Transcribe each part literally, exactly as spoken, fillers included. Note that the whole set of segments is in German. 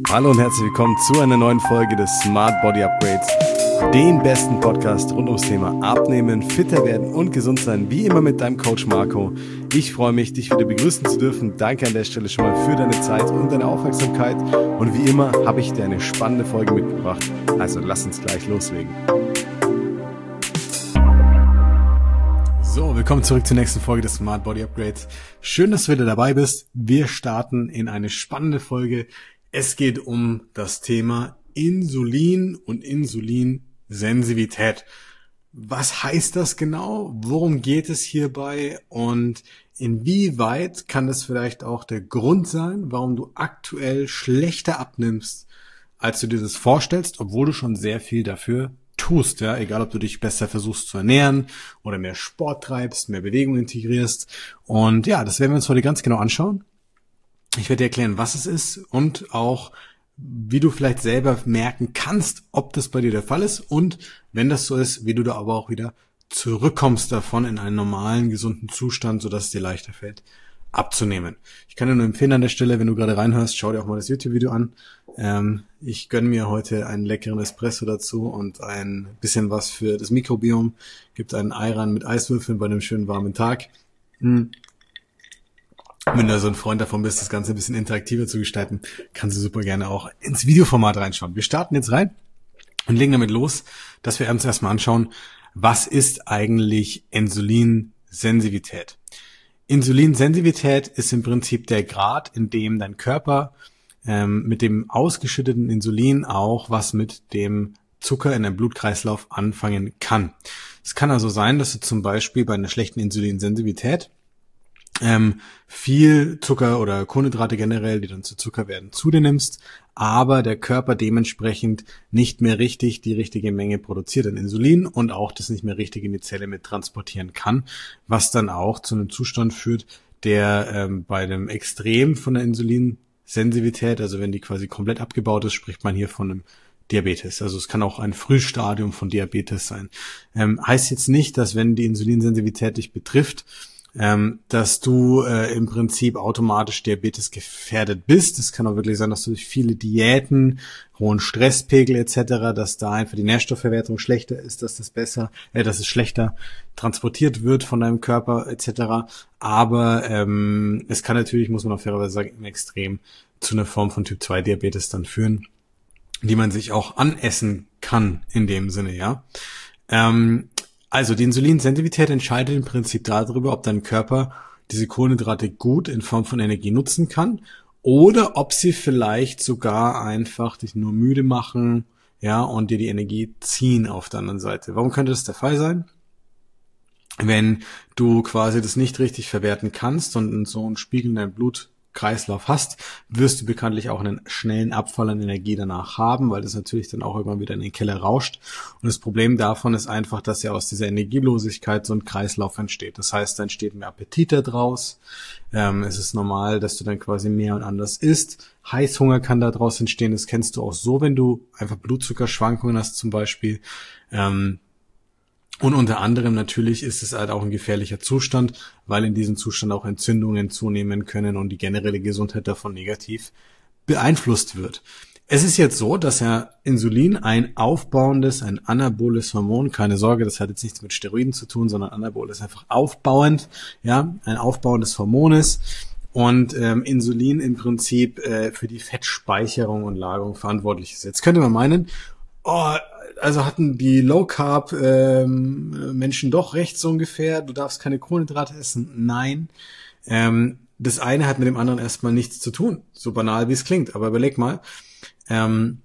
Hallo und herzlich willkommen zu einer neuen Folge des Smart Body Upgrades, dem besten Podcast rund ums Thema Abnehmen, fitter werden und gesund sein, wie immer mit deinem Coach Marco. Ich freue mich, dich wieder begrüßen zu dürfen. Danke an der Stelle schon mal für deine Zeit und deine Aufmerksamkeit. Und wie immer habe ich dir eine spannende Folge mitgebracht. Also lass uns gleich loslegen. So, willkommen zurück zur nächsten Folge des Smart Body Upgrades. Schön, dass du wieder dabei bist. Wir starten in eine spannende Folge. Es geht um das Thema Insulin und Insulinsensitivität. Was heißt das genau? Worum geht es hierbei? Und inwieweit kann das vielleicht auch der Grund sein, warum du aktuell schlechter abnimmst, als du dir das vorstellst, obwohl du schon sehr viel dafür tust, ja, egal ob du dich besser versuchst zu ernähren oder mehr Sport treibst, mehr Bewegung integrierst. Und ja, das werden wir uns heute ganz genau anschauen. Ich werde dir erklären, was es ist und auch, wie du vielleicht selber merken kannst, ob das bei dir der Fall ist und wenn das so ist, wie du da aber auch wieder zurückkommst davon in einen normalen, gesunden Zustand, sodass es dir leichter fällt, abzunehmen. Ich kann dir nur empfehlen an der Stelle, wenn du gerade reinhörst, schau dir auch mal das YouTube-Video an. Ähm, ich gönne mir heute einen leckeren Espresso dazu und ein bisschen was für das Mikrobiom. Gibt einen Ayran mit Eiswürfeln bei einem schönen warmen Tag. Hm. Wenn du so ein Freund davon bist, das Ganze ein bisschen interaktiver zu gestalten, kannst du super gerne auch ins Videoformat reinschauen. Wir starten jetzt rein und legen damit los, dass wir uns erstmal anschauen, was ist eigentlich Insulinsensitivität? Insulinsensitivität ist im Prinzip der Grad, in dem dein Körper ähm, mit dem ausgeschütteten Insulin auch was mit dem Zucker in deinem Blutkreislauf anfangen kann. Es kann also sein, dass du zum Beispiel bei einer schlechten Insulinsensitivität ähm, viel Zucker oder Kohlenhydrate generell, die dann zu Zucker werden, zu dir nimmst, aber der Körper dementsprechend nicht mehr richtig die richtige Menge produziert an Insulin und auch das nicht mehr richtig in die Zelle mit transportieren kann, was dann auch zu einem Zustand führt, der ähm, bei dem Extrem von der Insulinsensitivität, also wenn die quasi komplett abgebaut ist, spricht man hier von einem Diabetes. Also es kann auch ein Frühstadium von Diabetes sein. Ähm, heißt jetzt nicht, dass wenn die Insulinsensitivität dich betrifft, Ähm, dass du äh, im Prinzip automatisch Diabetes gefährdet bist. Es kann auch wirklich sein, dass du durch viele Diäten, hohen Stresspegel et cetera, dass da einfach die Nährstoffverwertung schlechter ist, dass das besser, äh, dass es schlechter transportiert wird von deinem Körper et cetera. Aber ähm, es kann natürlich, muss man auch fairerweise sagen, im Extrem zu einer Form von Typ zwei Diabetes dann führen, die man sich auch anessen kann in dem Sinne, ja. Ähm, Also die Insulinsensitivität entscheidet im Prinzip darüber, ob dein Körper diese Kohlenhydrate gut in Form von Energie nutzen kann oder ob sie vielleicht sogar einfach dich nur müde machen, ja, und dir die Energie ziehen auf der anderen Seite. Warum könnte das der Fall sein? Wenn du quasi das nicht richtig verwerten kannst und so einen Spiegel in deinem Blutkreislauf hast, wirst du bekanntlich auch einen schnellen Abfall an Energie danach haben, weil das natürlich dann auch irgendwann wieder in den Keller rauscht. Und das Problem davon ist einfach, dass ja aus dieser Energielosigkeit so ein Kreislauf entsteht. Das heißt, da entsteht mehr Appetit daraus. Ähm, es ist normal, dass du dann quasi mehr und anders isst. Heißhunger kann daraus entstehen. Das kennst du auch so, wenn du einfach Blutzuckerschwankungen hast zum Beispiel. Ähm, Und unter anderem natürlich ist es halt auch ein gefährlicher Zustand, weil in diesem Zustand auch Entzündungen zunehmen können und die generelle Gesundheit davon negativ beeinflusst wird. Es ist jetzt so, dass ja Insulin ein aufbauendes, ein anaboles Hormon, keine Sorge, das hat jetzt nichts mit Steroiden zu tun, sondern Anabol ist einfach aufbauend, ja, ein aufbauendes Hormon ist und ähm, Insulin im Prinzip äh, für die Fettspeicherung und Lagerung verantwortlich ist. Jetzt könnte man meinen, oh, also hatten die Low-Carb-Menschen ähm, doch recht so ungefähr, du darfst keine Kohlenhydrate essen. Nein, ähm, das eine hat mit dem anderen erstmal nichts zu tun, so banal wie es klingt. Aber überleg mal, ähm,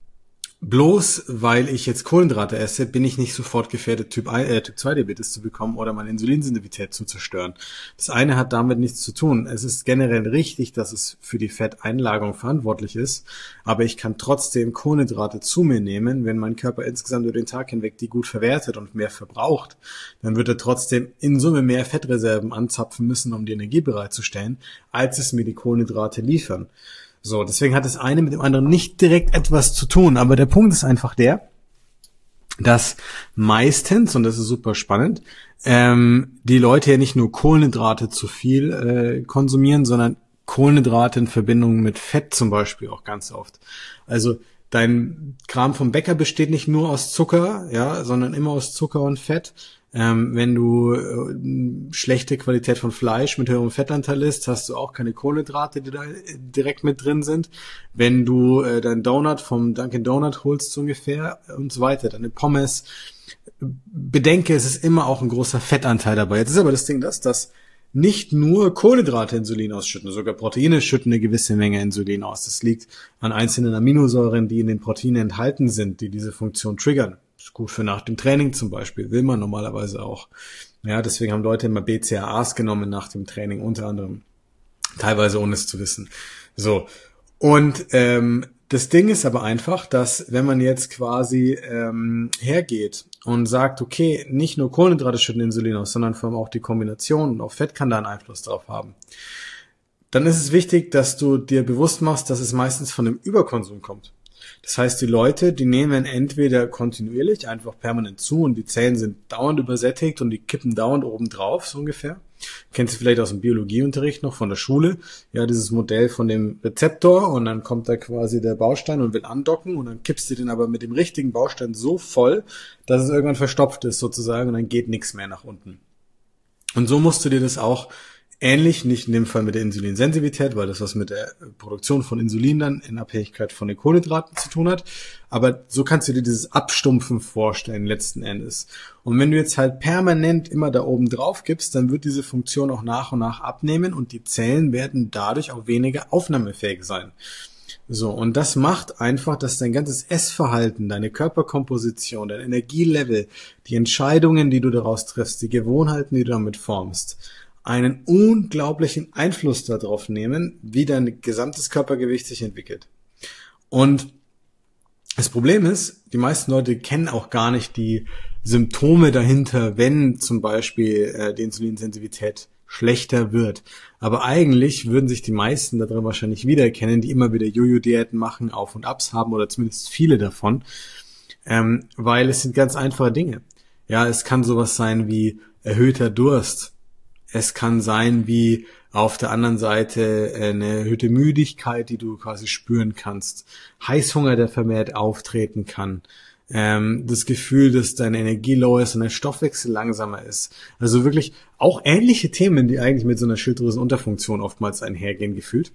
bloß weil ich jetzt Kohlenhydrate esse, bin ich nicht sofort gefährdet, Typ, äh, Typ zwei Diabetes zu bekommen oder meine Insulinsensitivität zu zerstören. Das eine hat damit nichts zu tun. Es ist generell richtig, dass es für die Fetteinlagerung verantwortlich ist, aber ich kann trotzdem Kohlenhydrate zu mir nehmen. Wenn mein Körper insgesamt über den Tag hinweg die gut verwertet und mehr verbraucht, dann wird er trotzdem in Summe mehr Fettreserven anzapfen müssen, um die Energie bereitzustellen, als es mir die Kohlenhydrate liefern. So, deswegen hat das eine mit dem anderen nicht direkt etwas zu tun, aber der Punkt ist einfach der, dass meistens, und das ist super spannend, ähm, die Leute ja nicht nur Kohlenhydrate zu viel äh, konsumieren, sondern Kohlenhydrate in Verbindung mit Fett zum Beispiel auch ganz oft. Also dein Kram vom Bäcker besteht nicht nur aus Zucker, ja, sondern immer aus Zucker und Fett. Ähm, wenn du äh, schlechte Qualität von Fleisch mit höherem Fettanteil isst, hast du auch keine Kohlenhydrate, die da direkt mit drin sind. Wenn du äh, deinen Donut vom Dunkin' Donut holst so ungefähr und so weiter, deine Pommes, bedenke, es ist immer auch ein großer Fettanteil dabei. Jetzt ist aber das Ding das, dass nicht nur Kohlenhydrate Insulin ausschütten, sogar Proteine schütten eine gewisse Menge Insulin aus. Das liegt an einzelnen Aminosäuren, die in den Proteinen enthalten sind, die diese Funktion triggern. Ist gut für nach dem Training zum Beispiel, will man normalerweise auch. Ja, deswegen haben Leute immer B C A As genommen nach dem Training, unter anderem. Teilweise ohne es zu wissen. So. Und ähm, das Ding ist aber einfach, dass wenn man jetzt quasi ähm, hergeht und sagt, okay, nicht nur Kohlenhydrate schütten Insulin aus, sondern vor allem auch die Kombination und auch Fett kann da einen Einfluss drauf haben, dann ist es wichtig, dass du dir bewusst machst, dass es meistens von dem Überkonsum kommt. Das heißt, die Leute, die nehmen entweder kontinuierlich einfach permanent zu und die Zellen sind dauernd übersättigt und die kippen dauernd oben drauf, so ungefähr. Kennst du vielleicht aus dem Biologieunterricht noch von der Schule? Ja, dieses Modell von dem Rezeptor und dann kommt da quasi der Baustein und will andocken und dann kippst du den aber mit dem richtigen Baustein so voll, dass es irgendwann verstopft ist sozusagen und dann geht nichts mehr nach unten. Und so musst du dir das auch ähnlich, nicht in dem Fall mit der Insulinsensitivität, weil das was mit der Produktion von Insulin dann in Abhängigkeit von den Kohlenhydraten zu tun hat. Aber so kannst du dir dieses Abstumpfen vorstellen letzten Endes. Und wenn du jetzt halt permanent immer da oben drauf gibst, dann wird diese Funktion auch nach und nach abnehmen und die Zellen werden dadurch auch weniger aufnahmefähig sein. So, und das macht einfach, dass dein ganzes Essverhalten, deine Körperkomposition, dein Energielevel, die Entscheidungen, die du daraus triffst, die Gewohnheiten, die du damit formst, einen unglaublichen Einfluss darauf nehmen, wie dein gesamtes Körpergewicht sich entwickelt. Und das Problem ist, die meisten Leute kennen auch gar nicht die Symptome dahinter, wenn zum Beispiel äh, die Insulinsensitivität schlechter wird. Aber eigentlich würden sich die meisten darin wahrscheinlich wiedererkennen, die immer wieder Jojo-Diäten machen, Auf- und Abs haben oder zumindest viele davon, ähm, weil es sind ganz einfache Dinge. Ja, es kann sowas sein wie erhöhter Durst. Es kann sein wie auf der anderen Seite eine erhöhte Müdigkeit, die du quasi spüren kannst. Heißhunger, der vermehrt auftreten kann. Ähm, das Gefühl, dass deine Energie low ist und dein Stoffwechsel langsamer ist. Also wirklich auch ähnliche Themen, die eigentlich mit so einer Schilddrüsenunterfunktion oftmals einhergehen, gefühlt.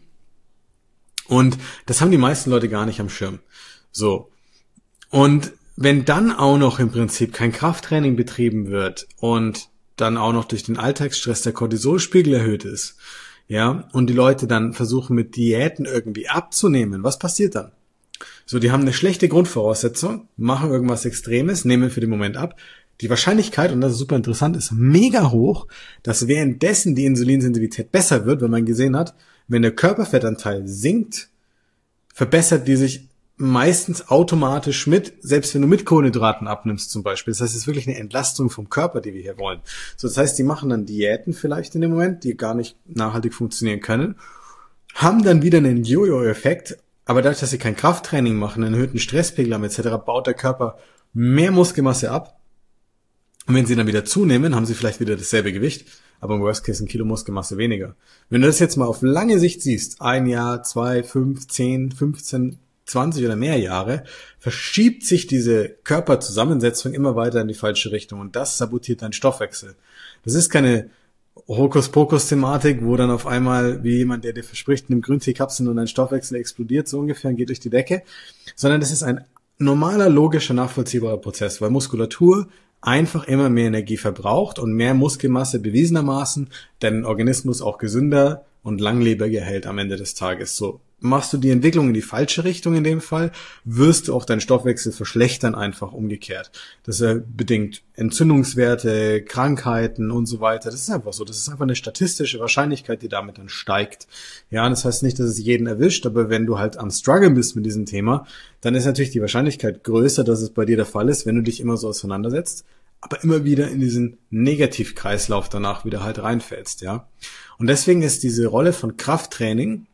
Und das haben die meisten Leute gar nicht am Schirm. So. Und wenn dann auch noch im Prinzip kein Krafttraining betrieben wird und dann auch noch durch den Alltagsstress der Cortisolspiegel erhöht ist, ja, und die Leute dann versuchen mit Diäten irgendwie abzunehmen, was passiert dann? So, die haben eine schlechte Grundvoraussetzung, machen irgendwas Extremes, nehmen für den Moment ab. Die Wahrscheinlichkeit, und das ist super interessant, ist mega hoch, dass währenddessen die Insulinsensitivität besser wird, wenn man gesehen hat, wenn der Körperfettanteil sinkt, verbessert die sich meistens automatisch mit, selbst wenn du mit Kohlenhydraten abnimmst zum Beispiel. Das heißt, es ist wirklich eine Entlastung vom Körper, die wir hier wollen. So, das heißt, die machen dann Diäten vielleicht in dem Moment, die gar nicht nachhaltig funktionieren können, haben dann wieder einen Jojo-Effekt, aber dadurch, dass sie kein Krafttraining machen, einen erhöhten Stresspegel haben et cetera, baut der Körper mehr Muskelmasse ab. Und wenn sie dann wieder zunehmen, haben sie vielleicht wieder dasselbe Gewicht, aber im Worst Case ein Kilo Muskelmasse weniger. Wenn du das jetzt mal auf lange Sicht siehst, ein Jahr, zwei, fünf, zehn, fünfzehn, zwanzig oder mehr Jahre, verschiebt sich diese Körperzusammensetzung immer weiter in die falsche Richtung und das sabotiert deinen Stoffwechsel. Das ist keine Hokuspokus-Thematik, wo dann auf einmal, wie jemand, der dir verspricht, nimm Grüntee-Kapseln und dein Stoffwechsel explodiert so ungefähr und geht durch die Decke, sondern das ist ein normaler, logischer, nachvollziehbarer Prozess, weil Muskulatur einfach immer mehr Energie verbraucht und mehr Muskelmasse bewiesenermaßen deinen Organismus auch gesünder und langlebiger hält am Ende des Tages. So machst du die Entwicklung in die falsche Richtung in dem Fall, wirst du auch deinen Stoffwechsel verschlechtern, einfach umgekehrt. Das äh, bedingt Entzündungswerte, Krankheiten und so weiter. Das ist einfach so. Das ist einfach eine statistische Wahrscheinlichkeit, die damit dann steigt. Ja, das heißt nicht, dass es jeden erwischt, aber wenn du halt am Struggle bist mit diesem Thema, dann ist natürlich die Wahrscheinlichkeit größer, dass es bei dir der Fall ist, wenn du dich immer so auseinandersetzt, aber immer wieder in diesen Negativkreislauf danach wieder halt reinfällst, ja. Und deswegen ist diese Rolle von Krafttraining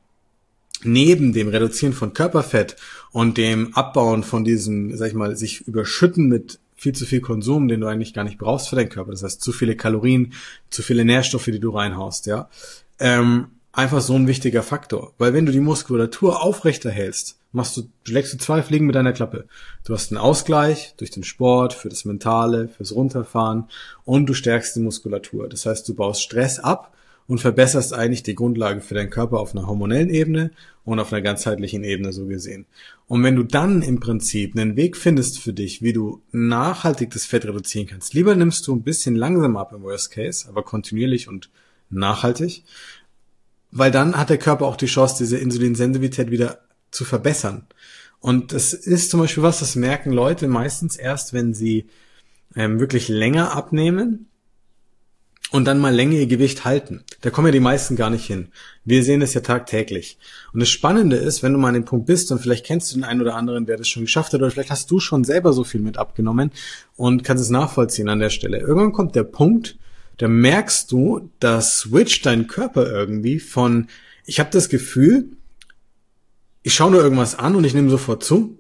neben dem Reduzieren von Körperfett und dem Abbauen von diesem, sag ich mal, sich überschütten mit viel zu viel Konsum, den du eigentlich gar nicht brauchst für deinen Körper. Das heißt, zu viele Kalorien, zu viele Nährstoffe, die du reinhaust, ja. Ähm, einfach so ein wichtiger Faktor. Weil wenn du die Muskulatur aufrechterhältst, machst du, schlägst du zwei Fliegen mit deiner Klappe. Du hast einen Ausgleich durch den Sport, für das Mentale, fürs Runterfahren und du stärkst die Muskulatur. Das heißt, du baust Stress ab und verbesserst eigentlich die Grundlage für deinen Körper auf einer hormonellen Ebene und auf einer ganzheitlichen Ebene so gesehen. Und wenn du dann im Prinzip einen Weg findest für dich, wie du nachhaltig das Fett reduzieren kannst, lieber nimmst du ein bisschen langsam ab im Worst Case, aber kontinuierlich und nachhaltig, weil dann hat der Körper auch die Chance, diese Insulinsensitivität wieder zu verbessern. Und das ist zum Beispiel was, das merken Leute meistens erst, wenn sie ähm, wirklich länger abnehmen und dann mal länger ihr Gewicht halten. Da kommen ja die meisten gar nicht hin. Wir sehen es ja tagtäglich. Und das Spannende ist, wenn du mal an dem Punkt bist und vielleicht kennst du den einen oder anderen, der das schon geschafft hat, oder vielleicht hast du schon selber so viel mit abgenommen und kannst es nachvollziehen an der Stelle. Irgendwann kommt der Punkt, da merkst du, da switcht dein Körper irgendwie von, ich habe das Gefühl, ich schaue nur irgendwas an und ich nehme sofort zu,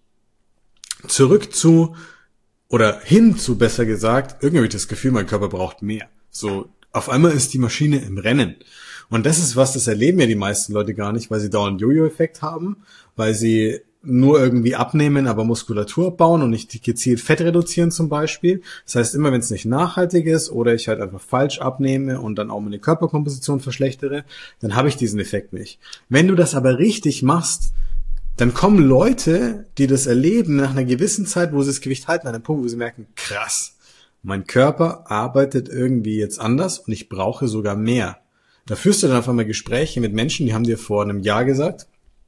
zurück zu, oder hin zu, besser gesagt, irgendwie habe ich das Gefühl, mein Körper braucht mehr. So, auf einmal ist die Maschine im Rennen. Und das ist was, das erleben ja die meisten Leute gar nicht, weil sie dauernd Jojo-Effekt haben, weil sie nur irgendwie abnehmen, aber Muskulatur abbauen und nicht gezielt Fett reduzieren zum Beispiel. Das heißt, immer wenn es nicht nachhaltig ist oder ich halt einfach falsch abnehme und dann auch meine Körperkomposition verschlechtere, dann habe ich diesen Effekt nicht. Wenn du das aber richtig machst, dann kommen Leute, die das erleben, nach einer gewissen Zeit, wo sie das Gewicht halten, an einem Punkt, wo sie merken, krass, mein Körper arbeitet irgendwie jetzt anders und ich brauche sogar mehr. Da führst du dann auf einmal Gespräche mit Menschen, die haben dir vor einem Jahr gesagt,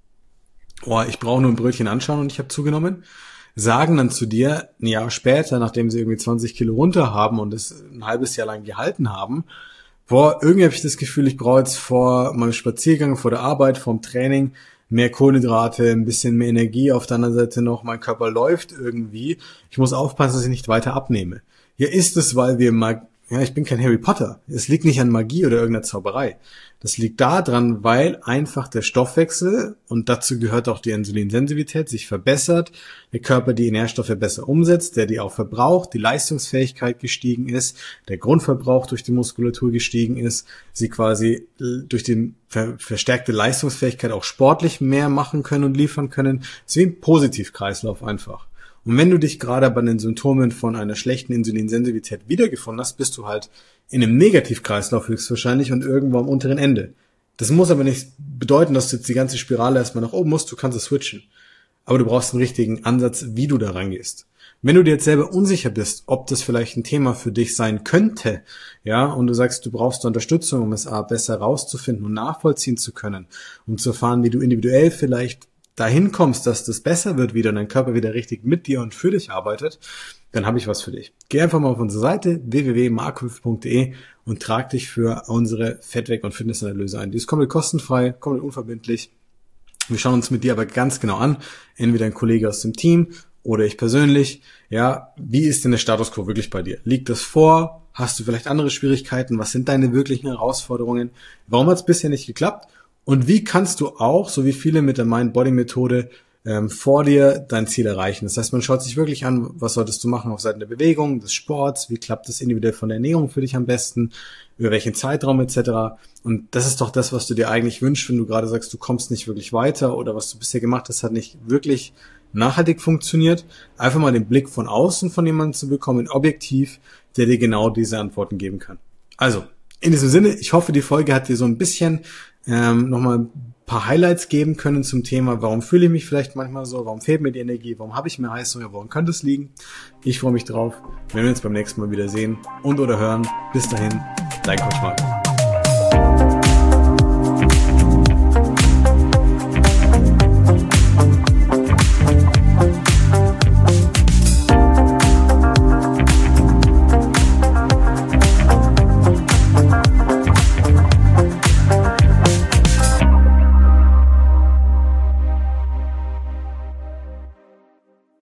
oh, ich brauche nur ein Brötchen anschauen und ich habe zugenommen, sagen dann zu dir ein Jahr später, nachdem sie irgendwie zwanzig Kilo runter haben und es ein halbes Jahr lang gehalten haben, boah, irgendwie habe ich das Gefühl, ich brauche jetzt vor meinem Spaziergang, vor der Arbeit, vor dem Training mehr Kohlenhydrate, ein bisschen mehr Energie, auf der anderen Seite noch, mein Körper läuft irgendwie, ich muss aufpassen, dass ich nicht weiter abnehme. Ja, ist es, weil wir mal, ja, ich bin kein Harry Potter. Es liegt nicht an Magie oder irgendeiner Zauberei. Das liegt daran, weil einfach der Stoffwechsel, und dazu gehört auch die Insulinsensitivität, sich verbessert, der Körper die Nährstoffe besser umsetzt, der die auch verbraucht, die Leistungsfähigkeit gestiegen ist, der Grundverbrauch durch die Muskulatur gestiegen ist, sie quasi durch die ver- verstärkte Leistungsfähigkeit auch sportlich mehr machen können und liefern können. Es ist wie ein Positivkreislauf einfach. Und wenn du dich gerade bei den Symptomen von einer schlechten Insulinsensitivität wiedergefunden hast, bist du halt in einem Negativkreislauf höchstwahrscheinlich und irgendwo am unteren Ende. Das muss aber nicht bedeuten, dass du jetzt die ganze Spirale erstmal nach oben musst, du kannst es switchen. Aber du brauchst einen richtigen Ansatz, wie du da rangehst. Wenn du dir jetzt selber unsicher bist, ob das vielleicht ein Thema für dich sein könnte, ja, und du sagst, du brauchst Unterstützung, um es besser rauszufinden und nachvollziehen zu können, um zu erfahren, wie du individuell vielleicht dahin kommst, dass das besser wird wieder und dein Körper wieder richtig mit dir und für dich arbeitet, dann habe ich was für dich. Geh einfach mal auf unsere Seite w w w punkt markwolf punkt d e und trag dich für unsere Fettweg- und Fitnessanalyse ein. Die ist komplett kostenfrei, komplett unverbindlich. Wir schauen uns mit dir aber ganz genau an, entweder ein Kollege aus dem Team oder ich persönlich. Ja, wie ist denn der Status quo wirklich bei dir? Liegt das vor? Hast du vielleicht andere Schwierigkeiten? Was sind deine wirklichen Herausforderungen? Warum hat es bisher nicht geklappt? Und wie kannst du auch, so wie viele mit der Mind-Body-Methode, ähm, vor dir dein Ziel erreichen? Das heißt, man schaut sich wirklich an, was solltest du machen auf Seiten der Bewegung, des Sports, wie klappt das individuell von der Ernährung für dich am besten, über welchen Zeitraum et cetera. Und das ist doch das, was du dir eigentlich wünschst, wenn du gerade sagst, du kommst nicht wirklich weiter oder was du bisher gemacht hast, hat nicht wirklich nachhaltig funktioniert. Einfach mal den Blick von außen von jemandem zu bekommen, objektiv, der dir genau diese Antworten geben kann. Also, in diesem Sinne, ich hoffe, die Folge hat dir so ein bisschen ähm, nochmal ein paar Highlights geben können zum Thema, warum fühle ich mich vielleicht manchmal so, warum fehlt mir die Energie, warum habe ich mehr Heißhunger, woran könnte es liegen? Ich freue mich drauf, wenn wir uns beim nächsten Mal wieder sehen und oder hören. Bis dahin, dein Coach Marco.